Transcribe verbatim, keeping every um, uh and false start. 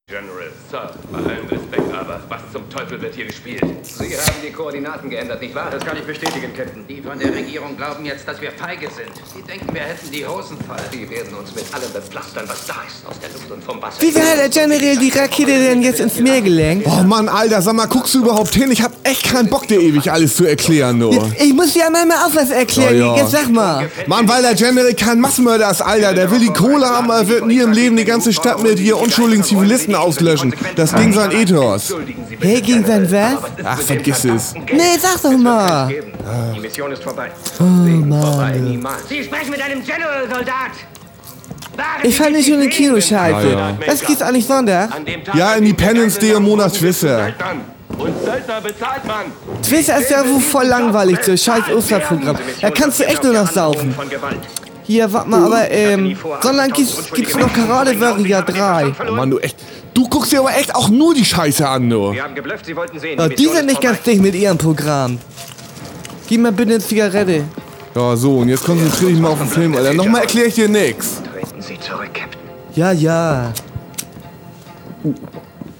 General, Sir, bei allem Respekt, aber was zum Teufel wird hier gespielt? Sie haben die Koordinaten geändert, nicht wahr? Das kann ich bestätigen, Captain. Die von der Regierung glauben jetzt, dass wir feige sind. Sie denken, wir hätten die Hosen voll. Sie werden uns mit allem bepflastern, was da ist. Aus der Luft und vom Wasser. Wieso hat der General die Rakete denn jetzt ins Meer gelenkt? Oh Mann, Alter, sag mal, guckst du überhaupt hin? Ich hab echt keinen Bock, dir ewig alles zu erklären, nur. Jetzt, ich muss dir einmal auch was erklären. Ja, ja. Jetzt sag mal. Mann, weil der General kein Massenmörder ist, Alter. Der will die Kohle haben, er wird nie im Leben die ganze Stadt mit hier unschuldigen Zivilisten auslöschen. Das Ding sein Ethos. Hey, gegen sein was? Ach, vergiss es. Nee, sag doch mal. Die Mission ist vorbei. Oh, Mann. Sie sprechen mit einem General, Soldat! Ich fand nicht schon eine Kinoscheibe. Ja, ja. Was geht's eigentlich Sonntag? Ja, Independence Day und Monat Twister. Und Söldner bezahlt man! Twister ist ja wohl voll langweilig, so scheiß Osterprogramm. Da kannst du echt nur noch saufen. Hier, warte mal, aber, ähm, sondern gibt's, gibt's noch Karate Warrior drei. Oh Mann, du echt. Du guckst dir aber echt auch nur die Scheiße an, du. Wir haben geblufft, Sie wollten sehen. Ja, die sind nicht ganz dicht mit ihrem Programm. Gib mir bitte eine Zigarette. Ja, so, und jetzt konzentrier dich mal auf den Film, Alter. Nochmal erkläre ich dir nix. Treten Sie zurück, Captain. Ja, ja.